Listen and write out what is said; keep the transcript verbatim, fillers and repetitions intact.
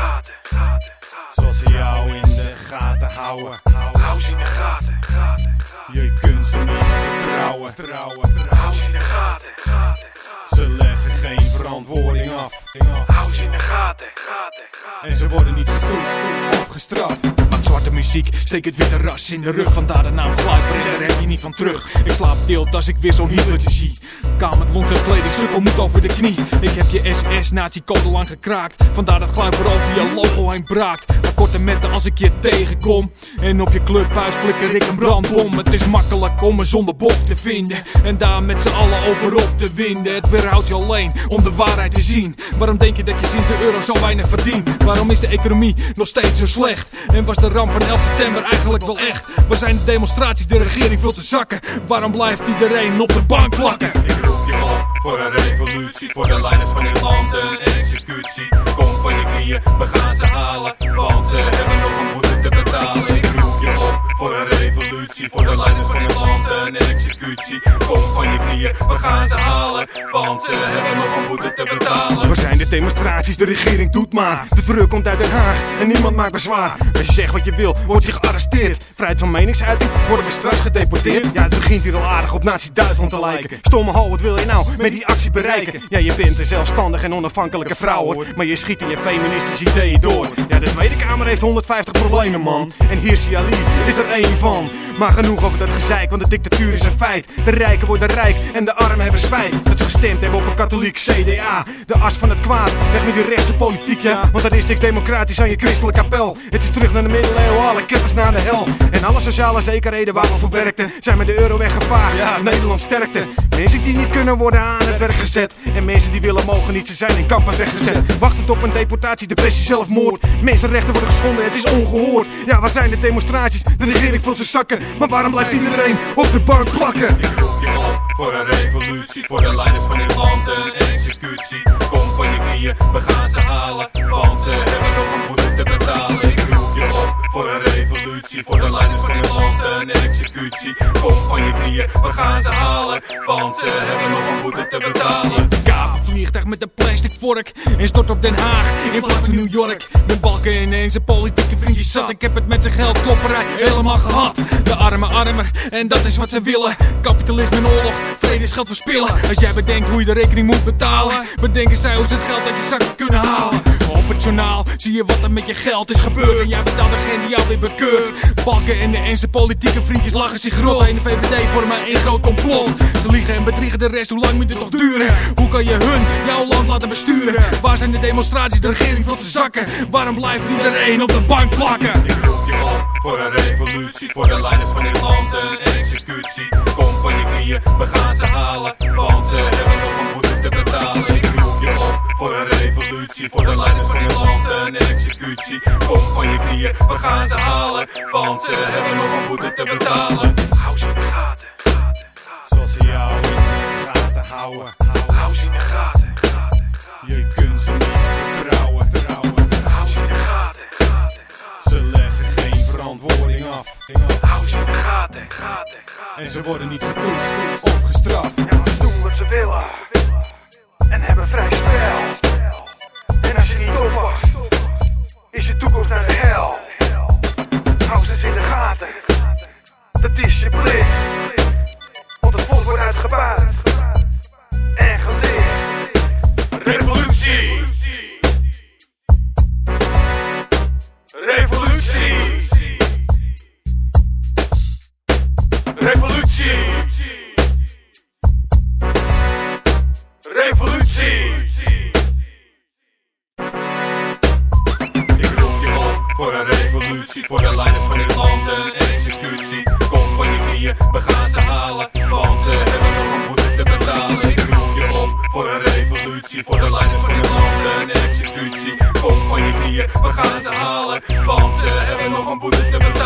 gaten, gaten, gaten. Zoals ze jou in de gaten houden. Hou ze in de gaten, gaten, gaten. Je kunt ze niet vertrouwen, trouwen, trouwen. Hou ze in de gaten, gaten, gaten. Ze leggen geen verantwoording af. Hou ze in de gaten, gaten, gaten. En ze worden niet getoetst of gestraft. Maak zwarte muziek, steek het witte ras in de rug. Vandaar de naam Gluiper, daar heb je niet van terug. Ik slaap deelt als ik weer zo'n Hitlertje zie. Kaal met longs en kleding, sukkel moet over de knie. Ik heb je S S nazi-code lang gekraakt. Vandaar dat Gluiper over je logo heen braakt. Maar korte metten als ik je tegenkom. En op je clubhuis flikker ik een brandbom. Het is makkelijk om een zondebok te vinden. En daar met z'n allen overop te winden. Het weerhoudt je alleen om de waarheid te zien. Waarom denk je dat je sinds de euro zo weinig verdient? Waarom is de economie nog steeds zo slecht? En was de ramp van elf september eigenlijk wel echt? Waar zijn de demonstraties? De regering vult zijn zakken. Waarom blijft iedereen op de bank plakken? Ik roep je op voor een revolutie. Voor de leiders van dit land een executie. Kom van je knieën, we gaan ze halen. Want ze hebben nog een boete te betalen. Ik roep je op voor een revolutie. Voor de leiders van dit land een executie. Kom van je knieën, we gaan ze halen. Want ze hebben nog een boete te betalen. Waar zijn de demonstraties? De regering doet maar. De druk komt uit Den Haag en niemand maakt bezwaar. Als je zegt wat je wil, word je gearresteerd. Vrijheid van meningsuiting, worden we straks gedeporteerd. Ja, het begint hier al aardig op Nazi-Duitsland te lijken. Stomme hal, wat wil je nou met die actie bereiken? Ja, je bent een zelfstandige en onafhankelijke vrouw hoor. Maar je schiet in je feministische ideeën door. Ja, de Tweede Kamer heeft honderdvijftig problemen man. En Hirsi Ali is er één van. Maar genoeg over dat gezeik, want de dictatuur is een feit. De rijken worden rijk en de armen hebben spijt. Dat ze gestemd hebben op een katholiek C D A. De as van het kwaad, weg met die rechtse politiek ja. Want dat is niks democratisch aan je christelijke kapel. Het is terug naar de middeleeuwen, alle ketters naar de hel. En alle sociale zekerheden waar we voor werkten zijn met de euro weggevaagd. Ja, Nederland sterkte. Mensen die niet kunnen worden aan het werk gezet. En mensen die willen mogen niet, ze zijn in kampen weggezet. Wachtend op een deportatie, depressie, zelfmoord. Mensenrechten worden geschonden, het is ongehoord. Ja, waar zijn de demonstraties? De regering vult zijn zakken. Maar waarom blijft iedereen op de bank plakken? Ik roep je op voor een revolutie. Voor de leiders van dit land een executie. Kom van je knieën, we gaan ze halen. Want ze hebben nog een boete te betalen. Ik roep je op voor een revolutie. Voor de leiders van dit land een executie. Kom van je knieën, we gaan ze halen. Want ze hebben nog een boete te betalen. Kaap vliegtuig met een plastic vork en stort op Den Haag in plaats van New York. De balken ineens zijn politieke vriendjes zat. Ik heb het met zijn geldklopperij helemaal gehad. De armen armer en dat is wat ze willen. Kapitalisme en oorlog, vrede is geld verspillen. Als jij bedenkt hoe je de rekening moet betalen, bedenken zij hoe ze het geld uit je zakken kunnen halen. Op het journaal zie je wat er met je geld is gebeurd. En jij bent dan degene die jou weer bekeurt. Balken en de Eense politieke vriendjes lachen zich rot. En de V V D vormen één groot complot. Ze liegen en bedriegen de rest, hoe lang moet dit nog duren? Hoe kan je hun jouw land laten besturen? Waar zijn de demonstraties? De regering vult zijn zakken. Waarom blijft iedereen op de bank plakken? Ik roep je op voor een revolutie. Voor de leiders van dit land een executie. Kom van je knieën, we gaan ze halen. Want ze hebben nog een boete te betalen. Ik roep je op voor een revolutie. Voor de leiders van dit land een executie. Kom van je knieën, we gaan ze halen. Want ze hebben nog een boete te betalen. Hou ze in de gaten, gaten, gaten. Zoals ze jou in de gaten houden. Hou ze in de gaten, gaten, gaten. Je kunt ze niet vertrouwen, trouwen, trouwen. Hou ze in de gaten, gaten, gaten. Ze leggen geen verantwoording af. Hou ze in de gaten, gaten, gaten. En ze worden niet getoetst of gestraft. En ze doen wat ze willen. En hebben vrij spel. En als je niet oppast, is je toekomst naar de hel. Hou ze in de gaten. Dat is je plicht. Want het volk wordt uitgebuit. En geleerd. Revolutie. Revolutie. Revolutie. Revolutie. Ik roep je op voor een revolutie. Voor de leiders van dit land een executie. Kom van je knieën, we gaan ze halen. Want ze hebben nog een boete te betalen. Ik roep je op voor een revolutie. Voor de leiders van dit land een executie. Kom van je knieën, we gaan ze halen. Want ze hebben nog een boete te betalen.